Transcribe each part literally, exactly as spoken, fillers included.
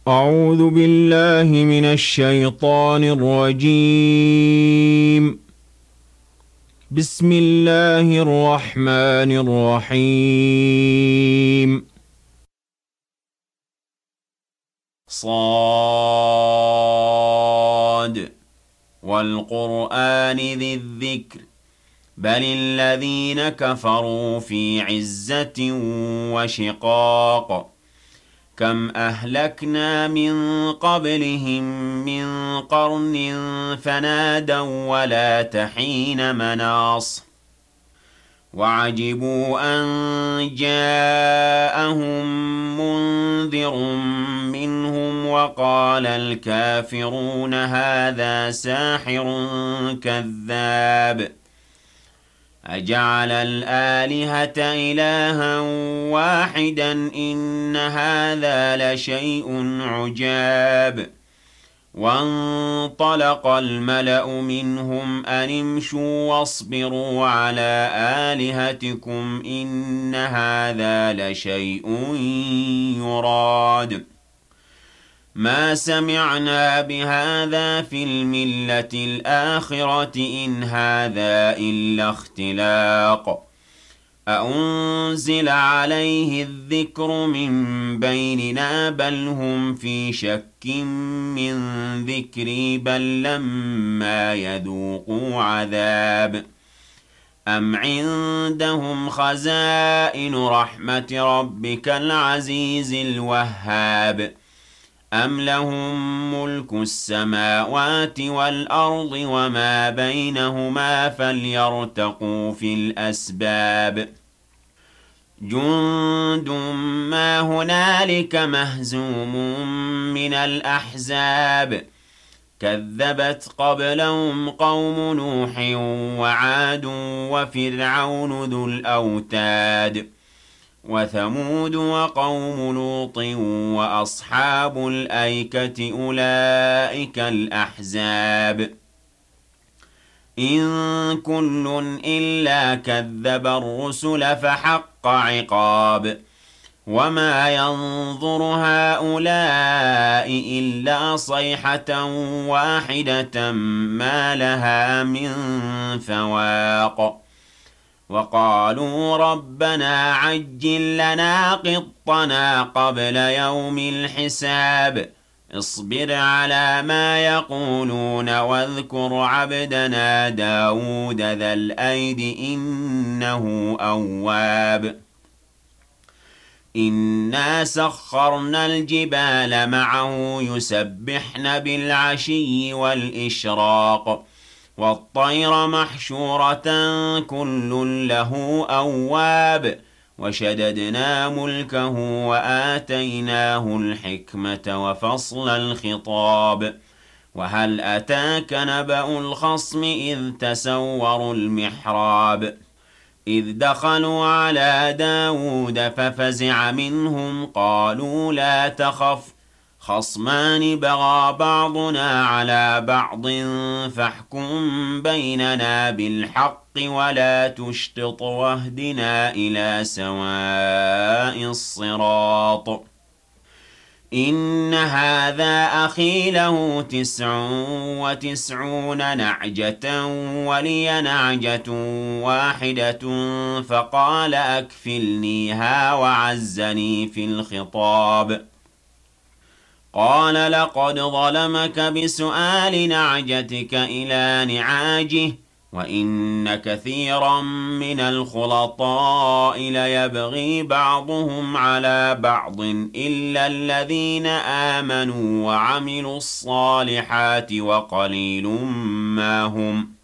أعوذ بالله من الشيطان الرجيم. بسم الله الرحمن الرحيم. صاد والقرآن ذي الذكر بل الذين كفروا في عزة وشقاق كم أهلكنا من قبلهم من قرن فنادوا ولا تحين مناص وعجبوا أن جاءهم منذر منهم وقال الكافرون هذا ساحر كذاب أجعل الآلهة إلها واحدا إن هذا لشيء عجاب وانطلق الملأ منهم أن امشوا واصبروا على آلهتكم إن هذا لشيء يراد ما سمعنا بهذا في الملة الآخرة إن هذا إلا اختلاق أأنزل عليه الذكر من بيننا بل هم في شك من ذكري بل لما يذوقوا عذاب أم عندهم خزائن رحمة ربك العزيز الوهاب أم لهم ملك السماوات والأرض وما بينهما فليرتقوا في الأسباب جند ما هنالك مهزوم من الأحزاب كذبت قبلهم قوم نوح وعاد وفرعون ذو الأوتاد وثمود وقوم لوط وأصحاب الأيكة أولئك الأحزاب إن كل إلا كذب الرسل فحق عقاب وما ينظر هؤلاء إلا صيحة واحدة ما لها من فواق وقالوا ربنا عجل لنا قطنا قبل يوم الحساب اصبر على ما يقولون واذكر عبدنا داود ذا الأيد إنه أواب إنا سخرنا الجبال معه يسبحن بالعشي والإشراق والطير محشورة كل له أواب وشددنا ملكه وآتيناه الحكمة وفصل الخطاب وهل أتاك نبأ الخصم إذ تسوروا المحراب إذ دخلوا على داود ففزع منهم قالوا لا تخف خصمان بغى بعضنا على بعض فاحكم بيننا بالحق ولا تشطط واهدنا إلى سواء الصراط إن هذا أخي له تسع وتسعون نعجة ولي نعجة واحدة فقال أكفلنيها وعزني في الخطاب قال لقد ظلمك بسؤال نعجتك إلى نعاجه وإن كثيرا من الخلطاء ليبغي بعضهم على بعض إلا الذين آمنوا وعملوا الصالحات وقليل ما هم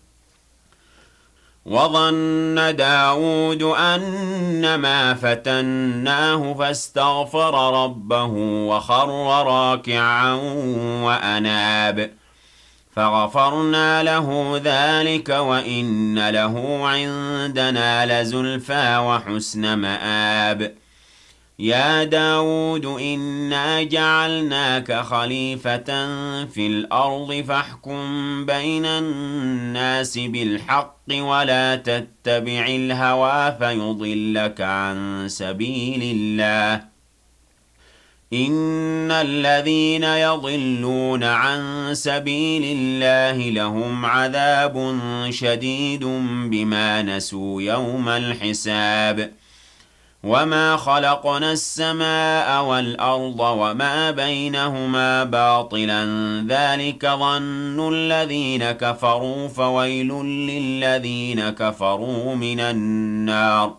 وظن داود أنما فتناه فاستغفر ربه وخر راكعا وأناب فغفرنا له ذلك وإن له عندنا لزلفى وحسن مآب يا داود إنا جعلناك خليفة في الأرض فاحكم بين الناس بالحق ولا تتبع الهوى فيضلك عن سبيل الله إن الذين يضلون عن سبيل الله لهم عذاب شديد بما نسوا يوم الحساب وما خلقنا السماء والأرض وما بينهما باطلا ذلك ظن الذين كفروا فويل للذين كفروا من النار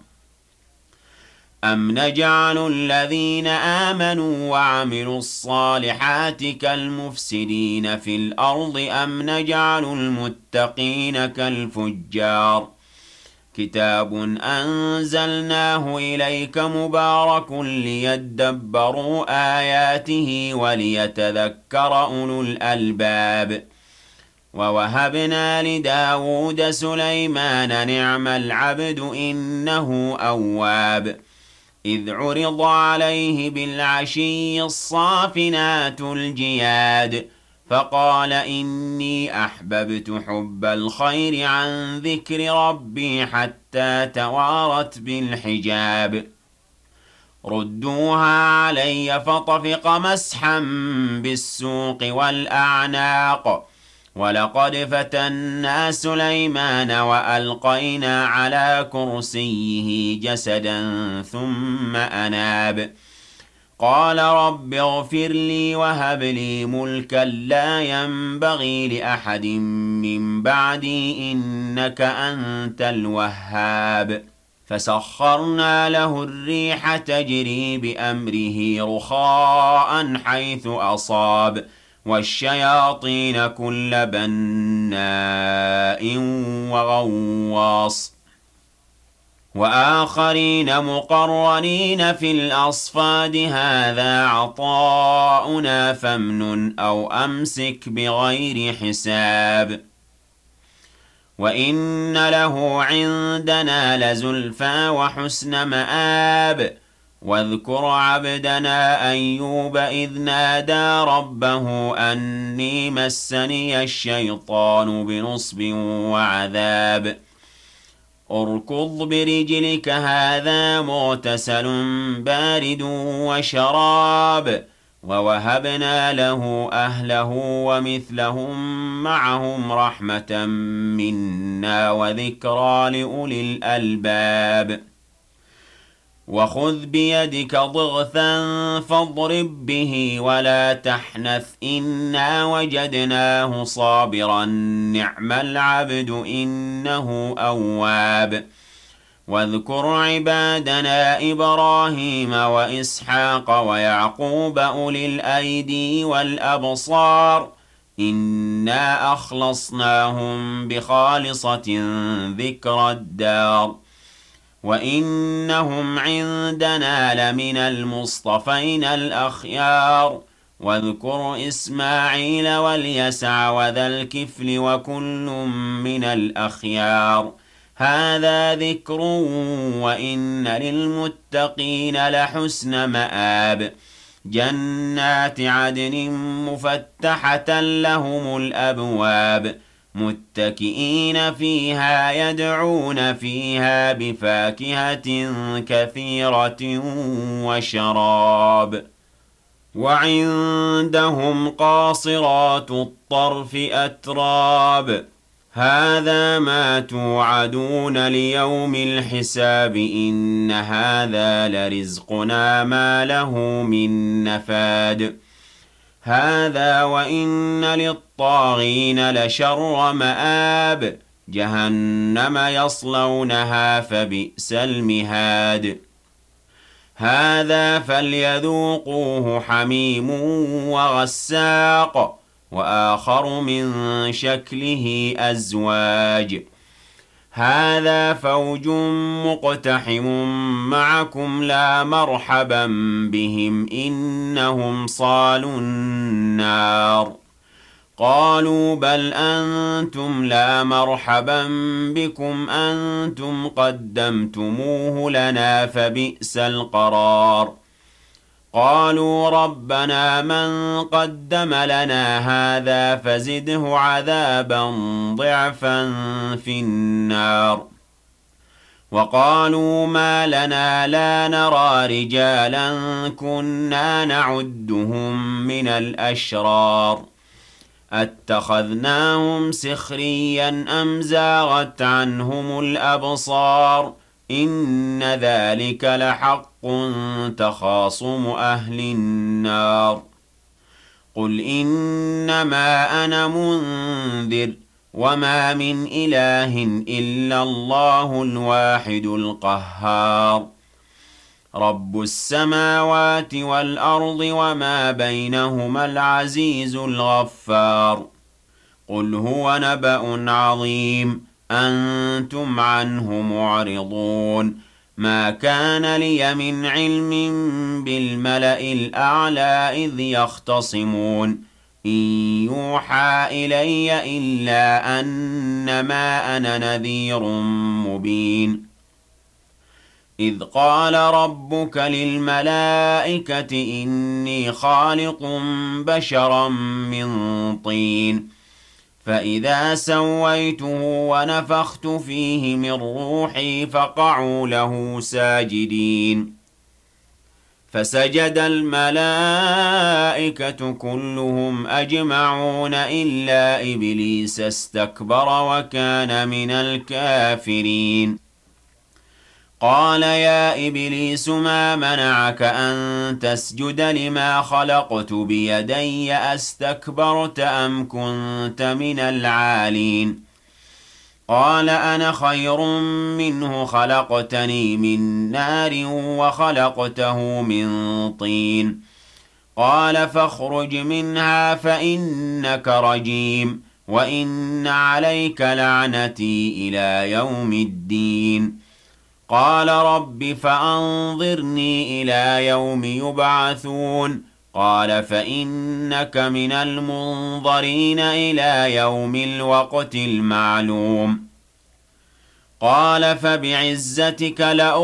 أم نجعل الذين آمنوا وعملوا الصالحات كالمفسدين في الأرض أم نجعل المتقين كالفجار كتاب أنزلناه إليك مبارك ليدبروا آياته وليتذكر أولو الألباب ووهبنا لداود سليمان نعم العبد إنه أواب إذ عرض عليه بالعشي الصافنات الجياد فقال إني أحببت حب الخير عن ذكر ربي حتى توارت بالحجاب ردوها علي فطفق مسحا بالسوق والأعناق ولقد فتنا سليمان وألقينا على كرسيه جسدا ثم أناب قال رب اغفر لي وهب لي ملكا لا ينبغي لأحد من بعدي إنك أنت الوهاب فسخرنا له الريح تجري بأمره رخاء حيث أصاب والشياطين كل بناء وغواص وآخرين مقرنين في الأصفاد هذا عطاؤنا فامنن أو أمسك بغير حساب وإن له عندنا لزلفى وحسن مآب واذكر عبدنا أيوب إذ نادى ربه أني مسني الشيطان بنصب وعذاب اركض برجلك هذا مغتسل بارد وشراب ووهبنا له أهله ومثلهم معهم رحمة منا وذكرى لأولي الألباب وخذ بيدك ضغثا فاضرب به ولا تحنث إنا وجدناه صابرا نعم العبد إنه أواب واذكر عبادنا إبراهيم وإسحاق ويعقوب أولي الأيدي والأبصار إنا أخلصناهم بخالصة ذكر الدار وإنهم عندنا لمن المصطفين الأخيار واذكر إسماعيل واليسع وذا الكفل وكل من الأخيار هذا ذكر وإن للمتقين لحسن مآب جنات عدن مفتحة لهم الأبواب متكئين فيها يدعون فيها بفاكهة كثيرة وشراب وعندهم قاصرات الطرف أتراب هذا ما توعدون ليوم الحساب إن هذا لرزقنا ما له من نفاد هذا وإن للطاغين لشر مآب جهنم يصلونها فبئس المهاد هذا فليذوقوه حميم وغساق وآخر من شكله أزواج هذا فوج مقتحم معكم لا مرحبا بهم إنهم صالوا النار قالوا بل أنتم لا مرحبا بكم أنتم قدمتموه لنا فبئس القرار قالوا ربنا من قدم لنا هذا فزده عذابا ضعفا في النار وقالوا ما لنا لا نرى رجالا كنا نعدهم من الأشرار أتخذناهم سخريا أم زاغت عنهم الأبصار إن ذلك لحق تخاصم أهل النار قل إنما أنا منذر وما من إله إلا الله الواحد القهار رب السماوات والأرض وما بينهما العزيز الغفار قل هو نبأ عظيم أنتم عنه معرضون ما كان لي من علم بالملأ الأعلى إذ يختصمون إن يوحى إلي إلا أنما أنا نذير مبين إذ قال ربك للملائكة إني خالق بشرا من طين فإذا سويته ونفخت فيه من روحي فقعوا له ساجدين فسجد الملائكة كلهم أجمعون إلا إبليس استكبر وكان من الكافرين قال يا إبليس ما منعك أن تسجد لما خلقت بيدي أستكبرت أم كنت من العالين قال أنا خير منه خلقتني من نار وخلقته من طين قال فاخرج منها فإنك رجيم وإن عليك لعنتي إلى يوم الدين قال رب فأنظرني إلى يوم يبعثون قال فإنك من المنظرين إلى يوم الوقت المعلوم قال فبعزتك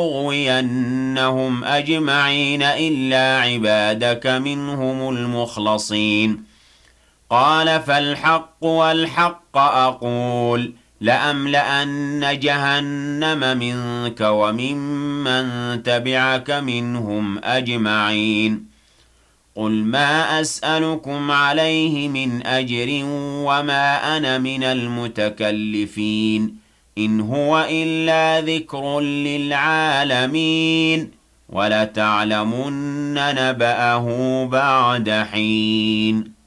لأغوينهم أجمعين إلا عبادك منهم المخلصين قال فالحق والحق أقول لأملأن جهنم منك وممن تبعك منهم أجمعين قل ما أسألكم عليه من أجر وما أنا من المتكلفين إن هو إلا ذكر للعالمين ولتعلمن نبأه بعد حين